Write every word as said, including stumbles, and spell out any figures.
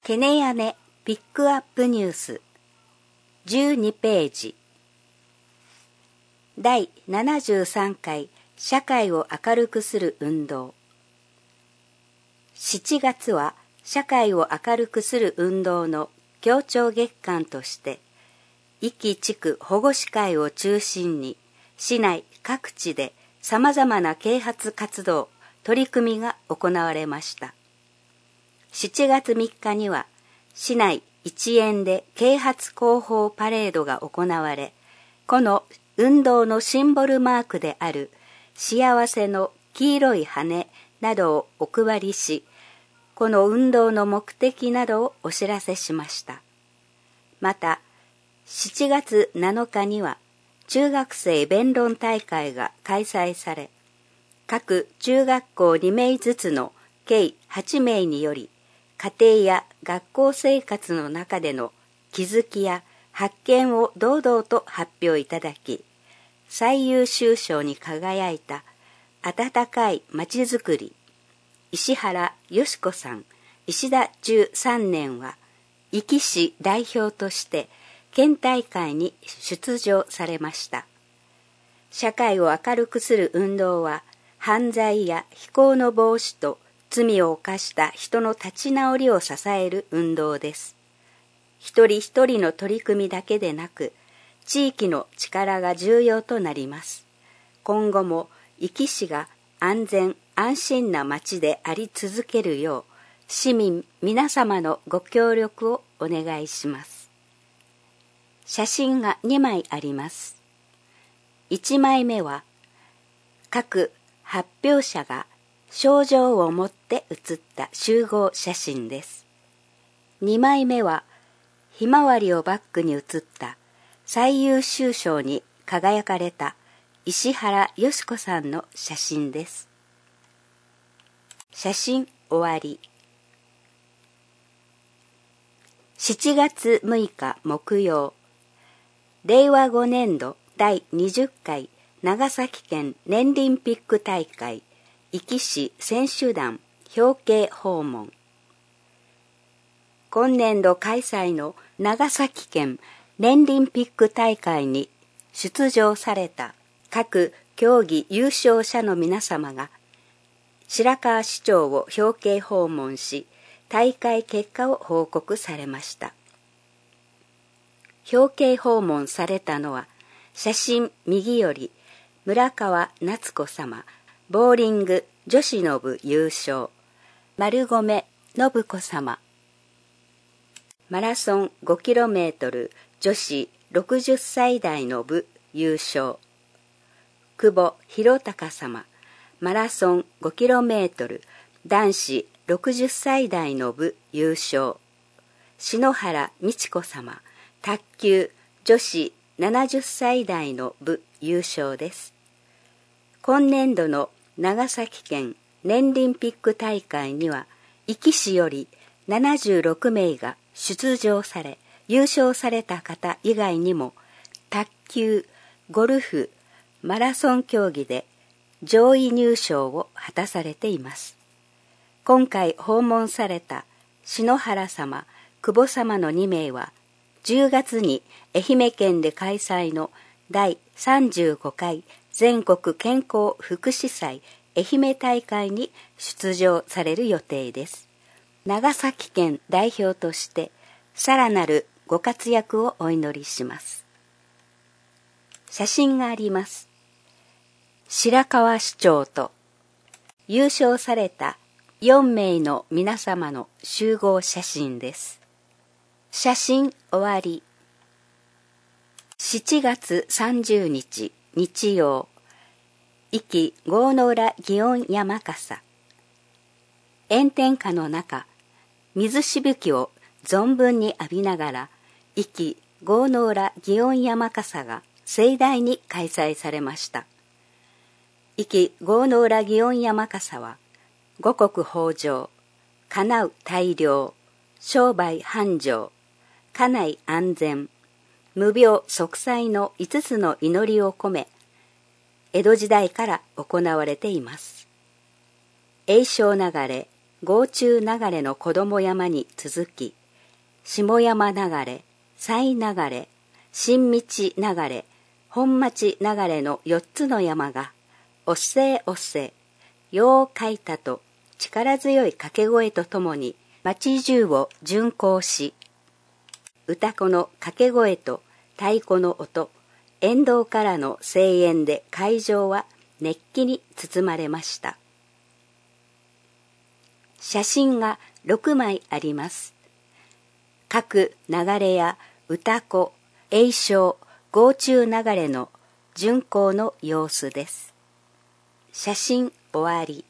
ケネヤネピックアップニュースじゅうにページだいななじゅうさんかい社会を明るくする運動。しちがつは社会を明るくする運動の協調月間として壱岐地区保護司会を中心に市内各地でさまざまな啓発活動取り組みが行われました。しちがつみっかには市内一円で啓発広報パレードが行われ、この運動のシンボルマークである幸せの黄色い羽などをお配りし、この運動の目的などをお知らせしました。またしちがつなのかには中学生弁論大会が開催され、各中学校にめいずつの計はちめいにより家庭や学校生活の中での気づきや発見を堂々と発表いただき、最優秀賞に輝いた温かいまちづくり石原よし子さん、石田じゅうさんねんは壱岐市代表として県大会に出場されました。社会を明るくする運動は犯罪や非行の防止と罪を犯した人の立ち直りを支える運動です。一人一人の取り組みだけでなく、地域の力が重要となります。今後も壱岐市が安全安心な町であり続けるよう、市民皆様のご協力をお願いします。写真がにまいあります。いちまいめは各発表者が賞状を持って写った集合写真です。にまいめはひまわりをバックに写った最優秀賞に輝かれた石原よし子さんの写真です。写真終わり。しちがつむいか木曜、れいわごねんどだいにじゅっかい長崎県年輪ピック大会壱岐市選手団表敬訪問。今年度開催の長崎県年輪ピック大会に出場された各競技優勝者の皆様が白河市長を表敬訪問し、大会結果を報告されました。表敬訪問されたのは、写真右より村川夏子様ボーリング女子の部優勝、丸込信子様マラソンごキロメートル女子ろくじゅっさいだいの部優勝、久保博隆様マラソンごキロメートル男子ろくじゅっさいだいの部優勝、篠原美智子様卓球女子ななじゅっさいだいの部優勝です。今年度の長崎県年輪ピック大会には壱岐市よりななじゅうろくめいが出場され、優勝された方以外にも卓球、ゴルフ、マラソン競技で上位入賞を果たされています。今回訪問された篠原様、久保様のにめいはじゅうがつに愛媛県で開催のだいさんじゅうごかい全国健康福祉祭愛媛大会に出場される予定です。長崎県代表としてさらなるご活躍をお祈りします。写真があります。白河市長と優勝されたよんめいの皆様の集合写真です。写真終わり。しちがつさんじゅうにち日曜、壱岐郷の浦祇園山笠。炎天下の中、水しぶきを存分に浴びながら壱岐郷の浦祇園山笠が盛大に開催されました。壱岐郷の浦祇園山笠は五穀豊穣、叶う大漁、商売繁盛、家内安全、無病息災のいつつの祈りを込め、江戸時代から行われています。永正流れ、郷中流れの子供山に続き、 下山流れ、西流れ、新道流れ、本町流れのよっつの山が、おっせーおっせー、よう書いたと力強い掛け声とともに町中を巡行し、歌子の掛け声と太鼓の音、沿道からの声援で会場は熱気に包まれました。写真がろくまいあります。各流れや歌子、詠唱、号中流れの巡行の様子です。写真終わり。